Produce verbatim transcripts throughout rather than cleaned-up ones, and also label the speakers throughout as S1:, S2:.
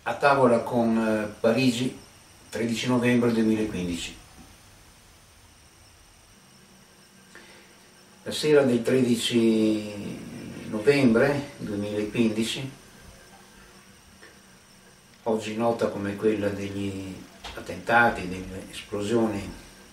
S1: A tavola con eh, Parigi, tredici novembre duemilaquindici. La sera del tredici novembre duemilaquindici, oggi nota come quella degli attentati, delle esplosioni,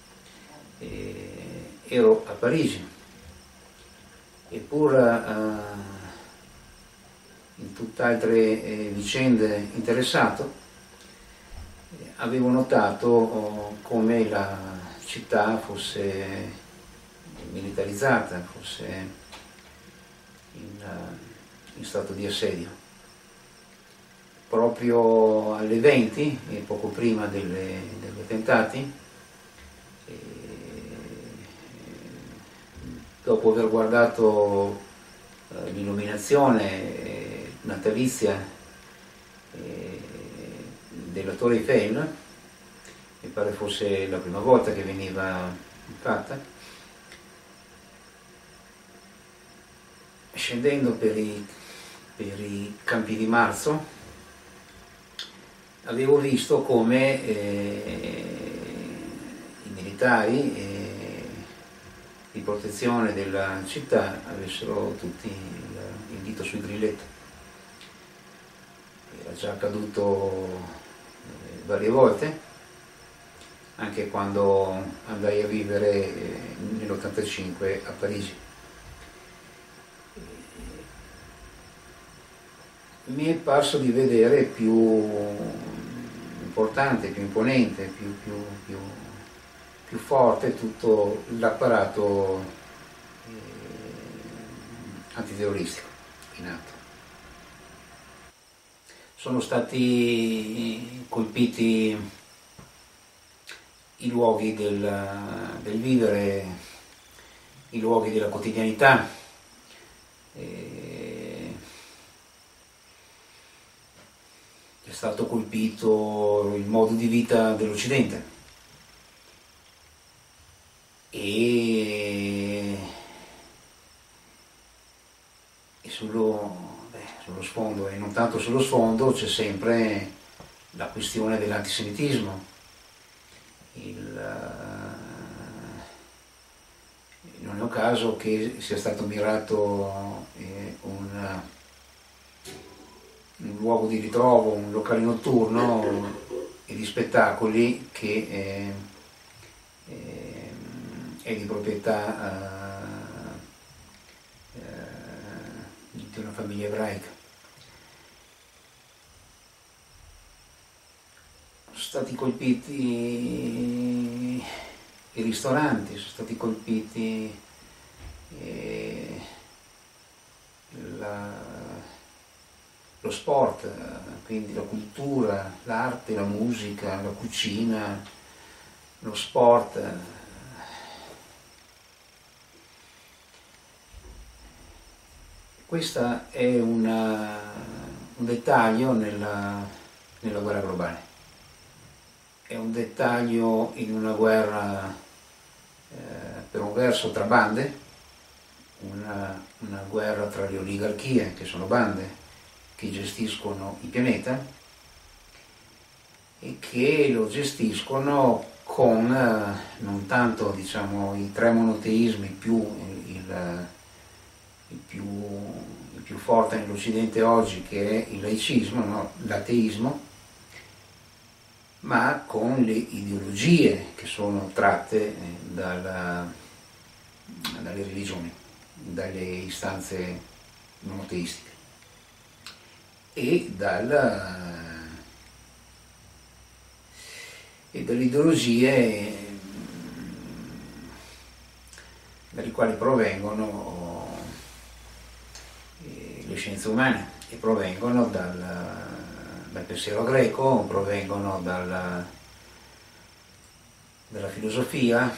S1: eh, ero a Parigi, e pur eh, in tutt'altre eh, vicende interessato, eh, avevo notato oh, come la città fosse militarizzata, fosse in, uh, in stato di assedio. Proprio alle venti, e poco prima delle, degli attentati, eh, dopo aver guardato eh, l'illuminazione eh, natalizia eh, della Torre Eiffel, mi pare fosse la prima volta che veniva fatta, scendendo per i, per i Campi di Marzo, avevo visto come eh, i militari eh, di protezione della città avessero tutti il, il dito sui grilletti. Era già accaduto eh, varie volte, anche quando andai a vivere eh, nell'ottantacinque a Parigi. Mi è parso di vedere più importante, più imponente, più, più, più, più forte tutto l'apparato eh, antiterroristico in atto. Sono stati colpiti i luoghi del, del vivere, i luoghi della quotidianità, eh, è stato colpito il modo di vita dell'Occidente e, e sullo, beh, sullo sfondo, e non tanto sullo sfondo, c'è sempre la questione dell'antisemitismo. Il, non è un caso che sia stato mirato eh, un un luogo di ritrovo, un locale notturno e di spettacoli che eh, eh, è di proprietà eh, di una famiglia ebraica. Sono stati colpiti i ristoranti, sono stati colpiti eh, la lo sport, quindi la cultura, l'arte, la musica, la cucina, lo sport. Questo è una, un dettaglio nella, nella guerra globale, è un dettaglio in una guerra eh, per un verso tra bande, una, una guerra tra le oligarchie, che sono bande, che gestiscono il pianeta e che lo gestiscono con eh, non tanto diciamo i tre monoteismi più il, il, più, il più forte nell'Occidente oggi, che è il laicismo, no? L'ateismo, ma con le ideologie che sono tratte eh, dalla, dalle religioni, dalle istanze monoteistiche e, dalla, e dalle ideologie dalle quali provengono le scienze umane, e provengono dal, dal pensiero greco, provengono dalla, dalla filosofia,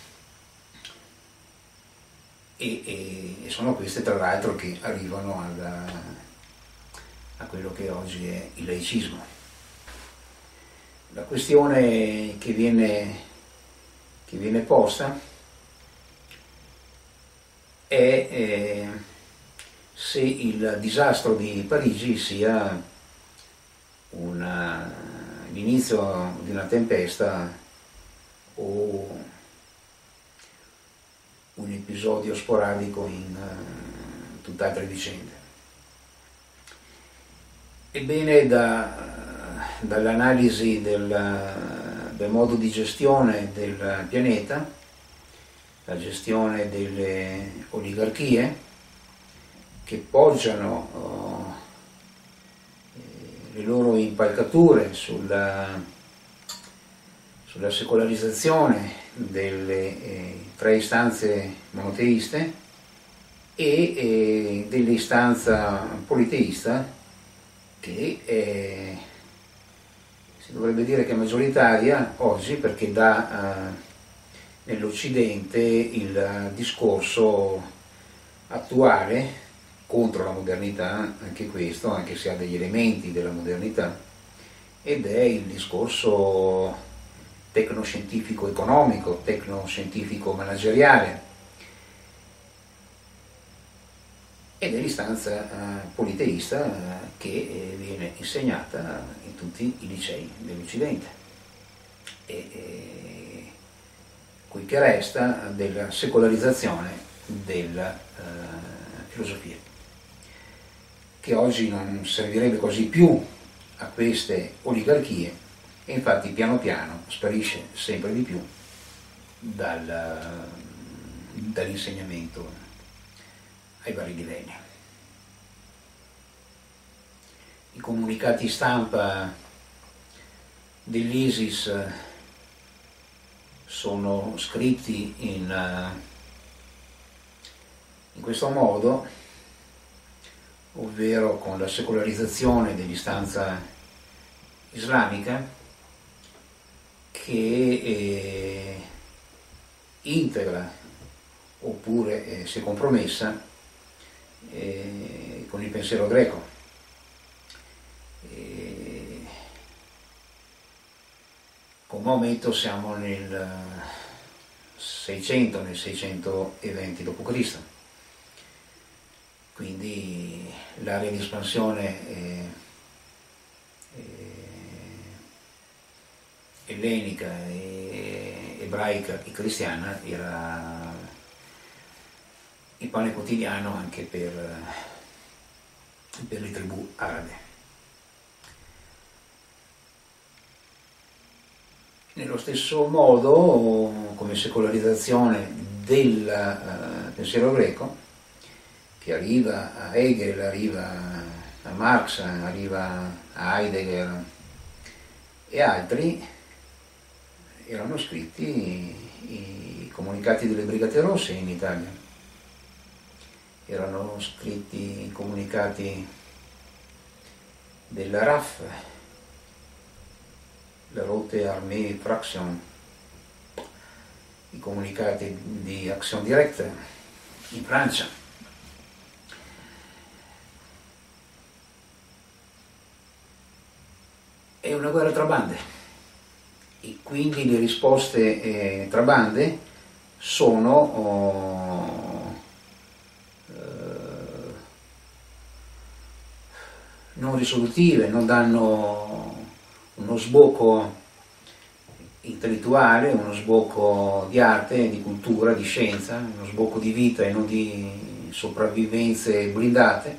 S1: e, e, e sono queste tra l'altro che arrivano alla, a quello che oggi è il laicismo. La questione che viene, che viene posta è eh, se il disastro di Parigi sia l'inizio di una tempesta o un episodio sporadico in uh, tutt'altre vicende. Ebbene, da, dall'analisi del, del modo di gestione del pianeta, la gestione delle oligarchie che poggiano uh, le loro impalcature sulla, sulla secolarizzazione delle eh, tre istanze monoteiste e eh, dell'istanza politeista che eh, si dovrebbe dire che è maggioritaria oggi, perché dà eh, nell'Occidente il discorso attuale contro la modernità, anche questo, anche se ha degli elementi della modernità, ed è il discorso tecnoscientifico economico, tecnoscientifico manageriale, ed è l'istanza eh, politeista eh, che eh, viene insegnata in tutti i licei dell'Occidente, e, e quel che resta della secolarizzazione della eh, filosofia, che oggi non servirebbe quasi più a queste oligarchie, e infatti piano piano sparisce sempre di più dal, dall'insegnamento ai vari livelli. I comunicati stampa dell'ISIS sono scritti in, in questo modo, ovvero con la secolarizzazione dell'istanza islamica, che eh, integra oppure eh, si è compromessa eh, con il pensiero greco. E come momento siamo nel seicento, nel seicentoventi dopo Cristo, quindi l'area di espansione è, è ellenica, e ebraica e cristiana era il pane quotidiano anche per, per le tribù arabe. Nello stesso modo, come secolarizzazione del uh, pensiero greco, che arriva a Hegel, arriva a Marx, arriva a Heidegger e altri, erano scritti i comunicati delle Brigate Rosse in Italia, erano scritti i comunicati della R A F, la Rote Armée Fraction, i comunicati di Action Directe in Francia. È una guerra tra bande, e quindi le risposte eh, tra bande sono oh, eh, non risolutive, non danno uno sbocco intellettuale, uno sbocco di arte, di cultura, di scienza, uno sbocco di vita e non di sopravvivenze blindate.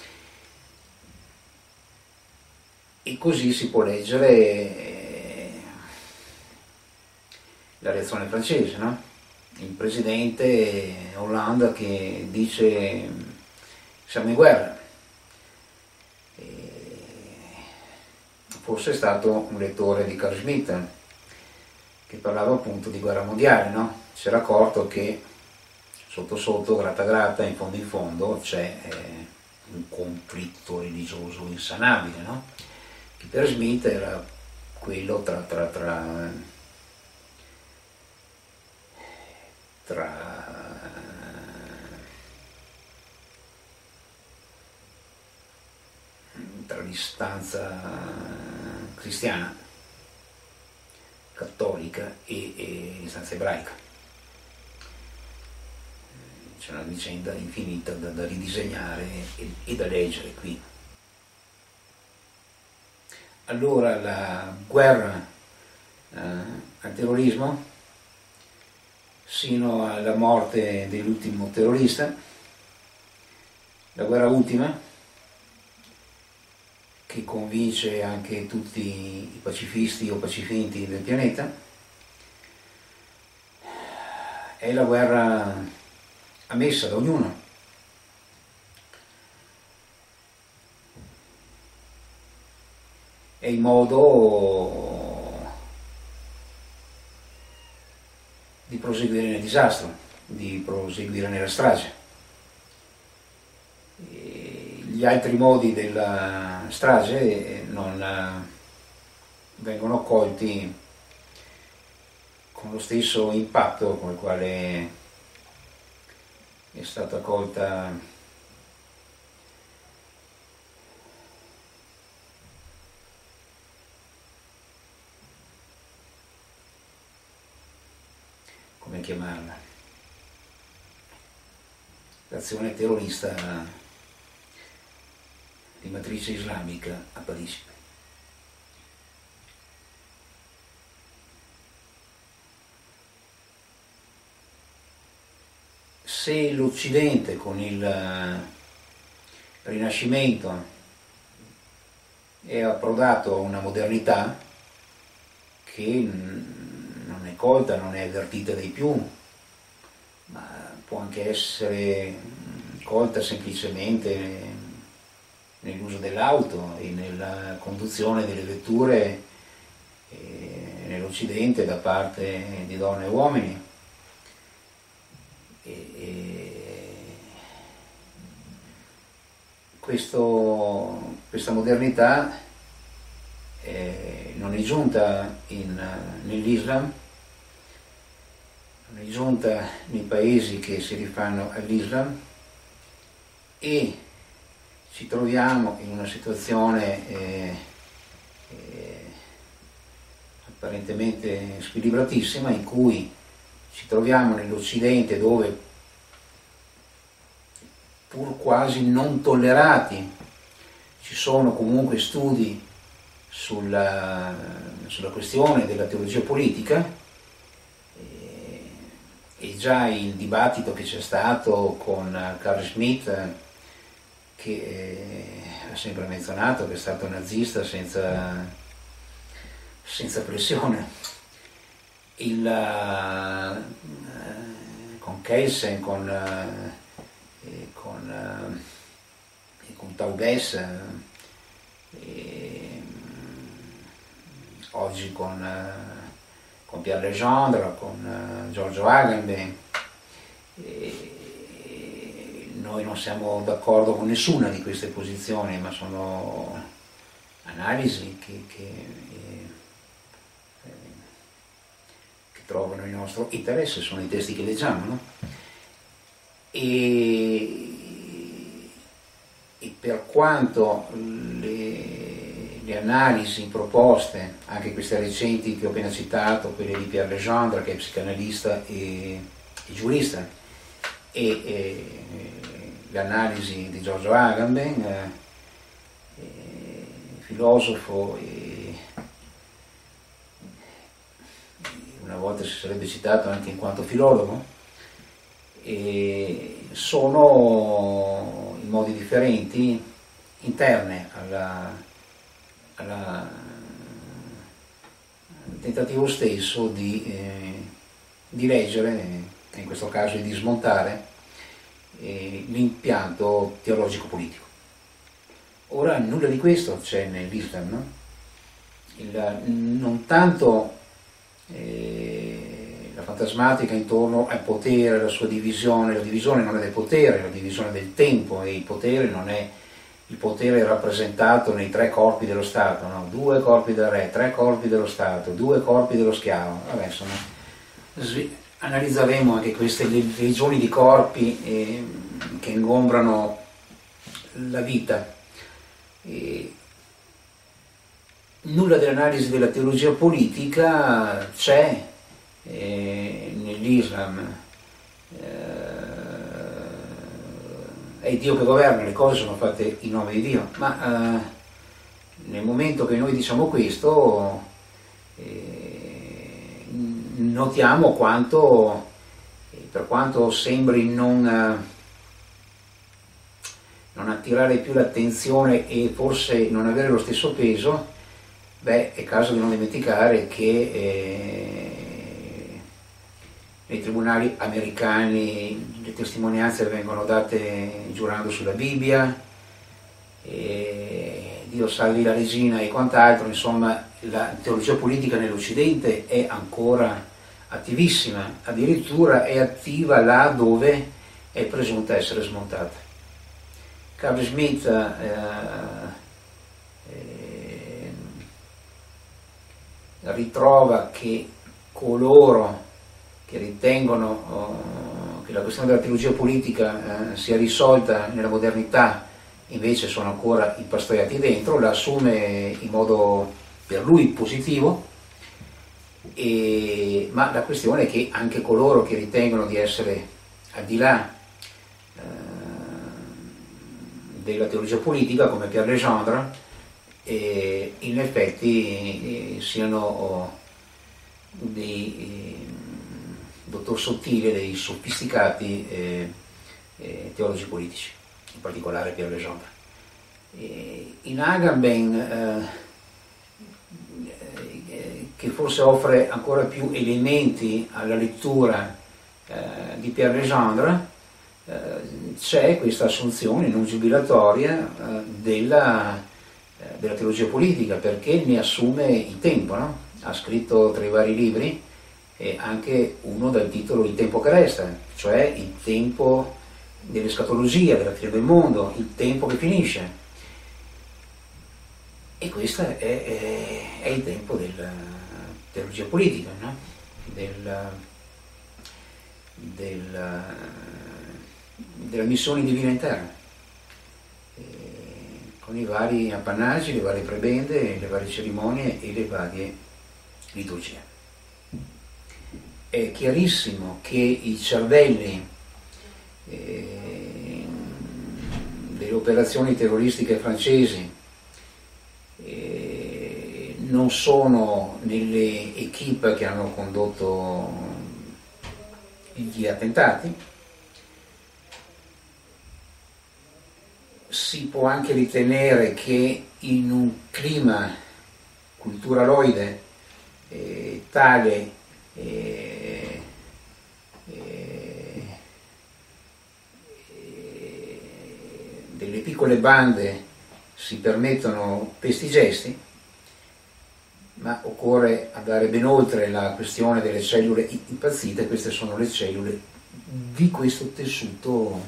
S1: E così si può leggere la reazione francese, no? Il presidente Hollande che dice siamo in guerra. Forse è stato un lettore di Carl Schmitt che parlava appunto di guerra mondiale, no? Si era accorto che sotto sotto, gratta gratta, in fondo in fondo c'è eh, un conflitto religioso insanabile, no? Che per Schmitt era quello tra, tra, tra, tra tra l'istanza cristiana, cattolica e, e l'istanza ebraica. C'è una vicenda infinita da, da ridisegnare e, e da leggere qui. allora la guerra eh, al terrorismo, sino alla morte dell'ultimo terrorista, la guerra ultima, che convince anche tutti i pacifisti o pacifienti del pianeta, è la guerra ammessa da ognuno. È il modo di proseguire nel disastro, di proseguire nella strage. E gli altri modi della strage non vengono colti con lo stesso impatto con il quale è stata colta come chiamarla, l'azione terrorista di matrice islamica a Parigi. Se l'Occidente con il Rinascimento è approdato a una modernità che non è colta, non è avvertita dai più, ma può anche essere colta semplicemente nell'uso dell'auto e nella conduzione delle vetture nell'Occidente da parte di donne e uomini. E, e questo, questa modernità eh, non è giunta in, nell'Islam, non è giunta nei paesi che si rifanno all'Islam, e ci troviamo in una situazione eh, eh, apparentemente squilibratissima, in cui ci troviamo nell'Occidente dove, pur quasi non tollerati, ci sono comunque studi sulla, sulla questione della teologia politica, e, e già il dibattito che c'è stato con Carl Schmitt, che eh, ha sempre menzionato che è stato nazista senza, senza pressione, il, uh, con Kelsen, con, uh, e con, uh, e con Taubes, uh, e, um, oggi con, uh, con Pierre Legendre, con uh, Giorgio Agamben. E, noi non siamo d'accordo con nessuna di queste posizioni, ma sono analisi che, che, eh, che trovano il nostro interesse, sono i testi che leggiamo, no? E, e per quanto le, le analisi proposte, anche queste recenti che ho appena citato, quelle di Pierre Legendre, che è psicanalista e, e giurista, e, e l'analisi di Giorgio Agamben, eh, eh, filosofo, e una volta si sarebbe citato anche in quanto filologo, e sono in modi differenti, interne alla, alla, al tentativo stesso di, eh, di leggere, in questo caso di smontare l'impianto teologico-politico. Ora nulla di questo c'è nell'Islam, no? Il, non tanto eh, la fantasmatica intorno al potere, la sua divisione, la divisione non è del potere, la divisione del tempo, e il potere non è il potere rappresentato nei tre corpi dello Stato, no? Due corpi del re, tre corpi dello Stato, due corpi dello schiavo. Vabbè, insomma, analizzeremo anche queste legioni di corpi eh, che ingombrano la vita. E nulla dell'analisi della teologia politica c'è eh, nell'Islam. Eh, è Dio che governa, le cose sono fatte in nome di Dio, ma eh, nel momento che noi diciamo questo, eh, notiamo quanto, per quanto sembri non, non attirare più l'attenzione e forse non avere lo stesso peso, beh, è caso di non dimenticare che eh, nei tribunali americani le testimonianze vengono date giurando sulla Bibbia, e Dio salvi la regina e quant'altro. Insomma, la teologia politica nell'Occidente è ancora attivissima, addirittura è attiva là dove è presunta essere smontata. Carl Schmitt eh, eh, ritrova che coloro che ritengono oh, che la questione della teologia politica eh, sia risolta nella modernità, invece sono ancora impastoriati dentro, la assume in modo per lui positivo, e, ma la questione è che anche coloro che ritengono di essere al di là eh, della teologia politica, come Pierre Legendre, eh, in effetti eh, siano oh, dei eh, dottor sottili, dei sofisticati eh, eh, teologi politici, in particolare Pierre Legendre. Eh, in Agamben, eh, eh, che forse offre ancora più elementi alla lettura eh, di Pierre Legendre, eh, c'è questa assunzione non giubilatoria eh, della, eh, della teologia politica, perché ne assume il tempo, no? Ha scritto tra i vari libri e anche uno dal titolo Il tempo che resta, cioè il tempo dell'escatologia, della fine del mondo, il tempo che finisce. E questo è, è, è il tempo della teologia politica, no? Del, del, della missione divina in terra, e con i vari appannaggi, le varie prebende, le varie cerimonie e le varie liturgie. È chiarissimo che i cervelli eh, delle operazioni terroristiche francesi eh, non sono nelle equipe che hanno condotto gli attentati. Si può anche ritenere che in un clima culturaloide eh, tale eh, eh, delle piccole bande si permettono questi gesti, ma occorre andare ben oltre la questione delle cellule impazzite. Queste sono le cellule di questo tessuto,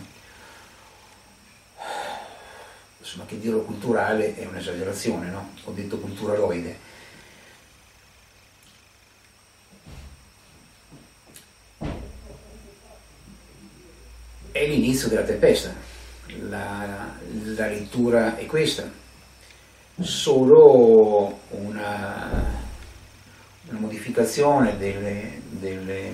S1: insomma, che dirlo culturale è un'esagerazione, no? Ho detto culturaloide. È l'inizio della tempesta, la, la lettura è questa, solo una, una modificazione delle, delle,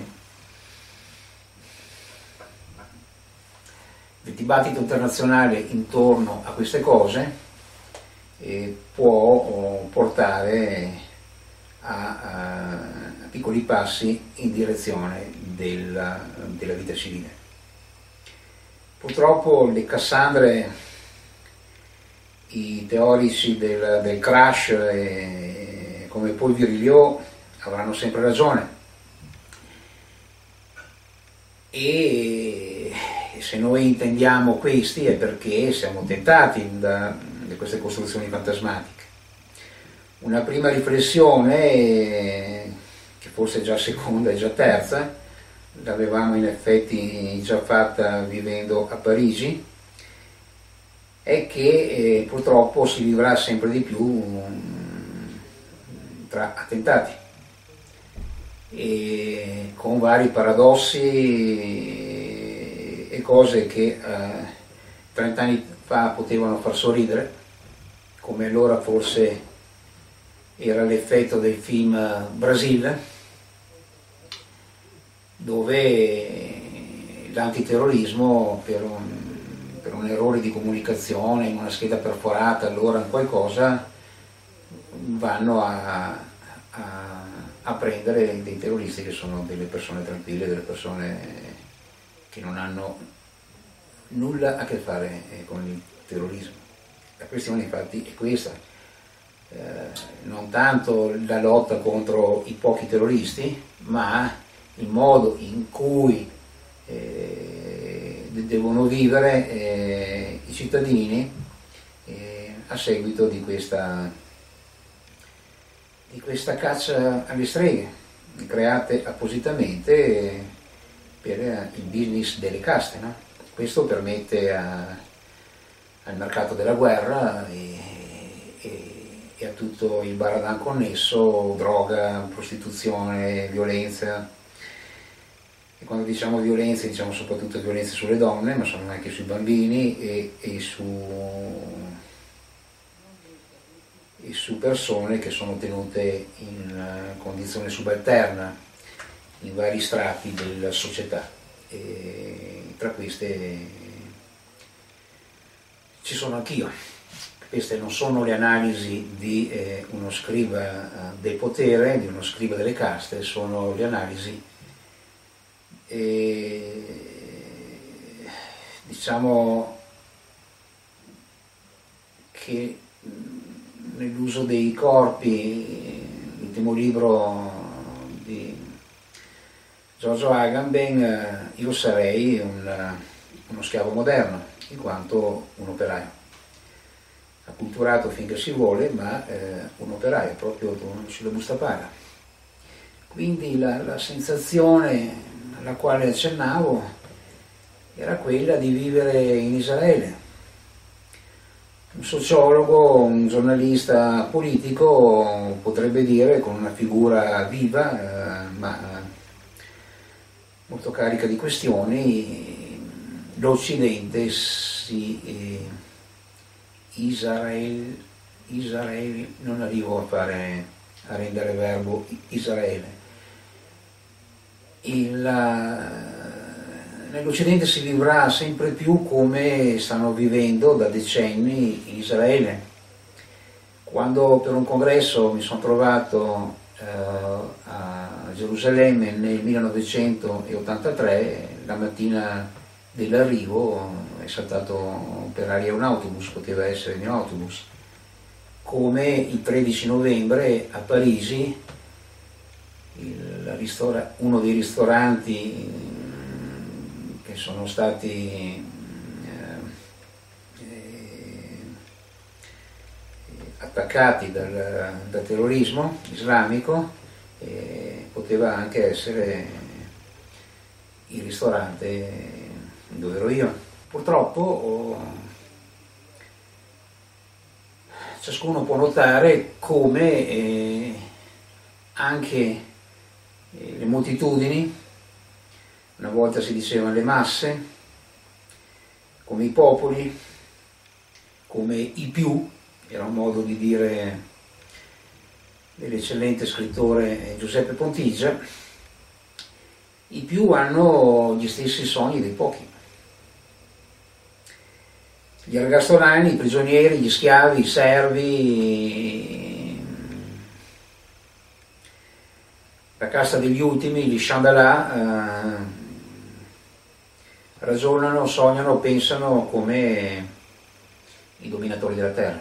S1: del dibattito internazionale intorno a queste cose eh, può portare a, a, a piccoli passi in direzione della, della vita civile. Purtroppo le Cassandre, i teorici del, del crash, eh, come Paul Virilio, avranno sempre ragione. E se noi intendiamo questi è perché siamo tentati da, da queste costruzioni fantasmatiche. Una prima riflessione, eh, che forse è già seconda e già terza, l'avevamo in effetti già fatta vivendo a Parigi, è che eh, purtroppo si vivrà sempre di più um, tra attentati, e con vari paradossi e cose che eh, trent'anni fa potevano far sorridere, come allora forse era l'effetto del film Brasil, dove l'antiterrorismo per un, per un errore di comunicazione in una scheda perforata allora in qualcosa vanno a, a, a prendere dei terroristi che sono delle persone tranquille, delle persone che non hanno nulla a che fare con il terrorismo. La questione infatti è questa, eh, non tanto la lotta contro i pochi terroristi, ma il modo in cui eh, devono vivere eh, i cittadini eh, a seguito di questa, di questa caccia alle streghe, create appositamente per il business delle caste, no? Questo permette a, al mercato della guerra e, e, e a tutto il baradan connesso, droga, prostituzione, violenza. E quando diciamo violenza diciamo soprattutto violenza sulle donne, ma sono anche sui bambini e, e, su, e su persone che sono tenute in condizione subalterna in vari strati della società. E tra queste ci sono anch'io. Queste non sono le analisi di eh, uno scriba eh, del potere, di uno scriba delle caste, sono le analisi eh, diciamo che nell'uso dei corpi, l'ultimo libro di Giorgio Agamben, io sarei un, uno schiavo moderno, in quanto un operaio, acculturato finché si vuole, ma eh, un operaio, proprio sulla busta paga. Quindi la, la sensazione alla quale accennavo era quella di vivere in Israele. Un sociologo, un giornalista politico potrebbe dire, con una figura viva, eh, ma molto carica di questioni, l'Occidente si eh, Israele, Israele, non arrivo a fare a rendere verbo Israele. Nell'Occidente si vivrà sempre più come stanno vivendo da decenni in Israele. Quando per un congresso mi sono trovato eh, a Gerusalemme nel millenovecentottantatré, la mattina dell'arrivo è saltato per aria un autobus, poteva essere il mio autobus, come il tredici novembre a Parigi il ristora- uno dei ristoranti che sono stati eh, attaccati dal, dal terrorismo islamico eh, poteva anche essere il ristorante dove ero io. Purtroppo oh, ciascuno può notare come eh, anche eh, le moltitudini, una volta si dicevano le masse, come i popoli, come i più, era un modo di dire dell'eccellente scrittore Giuseppe Pontigia, i più hanno gli stessi sogni dei pochi. Gli ergastolani, i prigionieri, gli schiavi, i servi, la casta degli ultimi, gli Chandala, eh, ragionano, sognano, pensano come i dominatori della terra.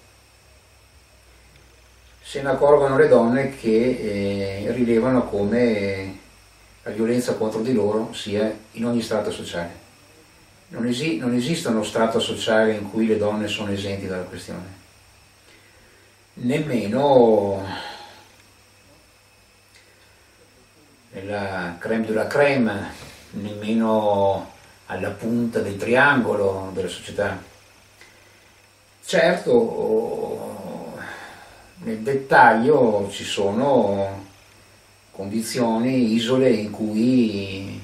S1: Se ne accorgono le donne che eh, rilevano come la violenza contro di loro sia in ogni strato sociale. Non, esi- non esiste uno strato sociale in cui le donne sono esenti dalla questione. Nemmeno nella crème de la crème, nemmeno alla punta del triangolo della società. Certo, nel dettaglio ci sono condizioni, isole in cui,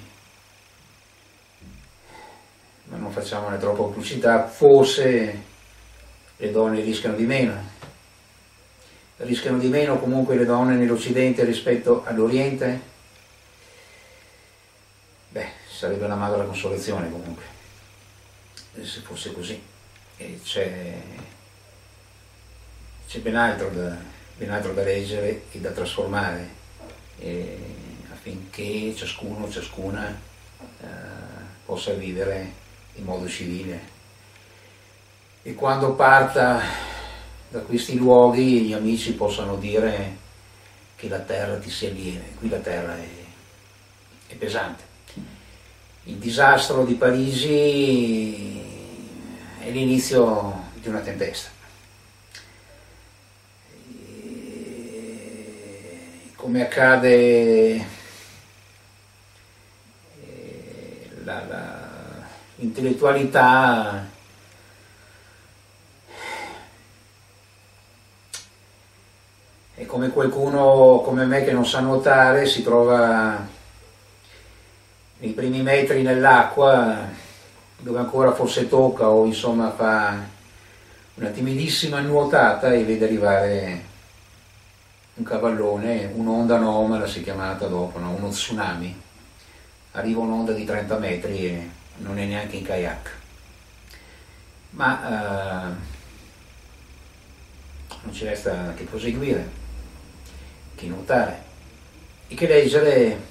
S1: ma non facciamone troppa pubblicità, forse le donne rischiano di meno. Rischiano di meno comunque le donne nell'Occidente rispetto all'Oriente? Beh, sarebbe una magra consolazione comunque, se fosse così. E c'è, c'è ben altro da, ben altro da leggere e da trasformare, eh, affinché ciascuno, ciascuna eh, possa vivere in modo civile. E quando parta da questi luoghi gli amici possano dire che la terra ti sia lieve. Qui la terra è, è pesante. Il disastro di Parigi è l'inizio di una tempesta. E come accade, la, la, l'intellettualità è come qualcuno come me che non sa nuotare, si trova nei primi metri nell'acqua, dove ancora forse tocca o insomma fa una timidissima nuotata e vede arrivare un cavallone, un'onda anomala si è chiamata dopo, no? Uno tsunami. Arriva un'onda di trenta metri e non è neanche in kayak. Ma eh, non ci resta che proseguire, che nuotare e che leggere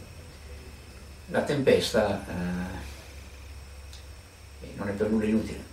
S1: la tempesta. Eh, non è per nulla inutile.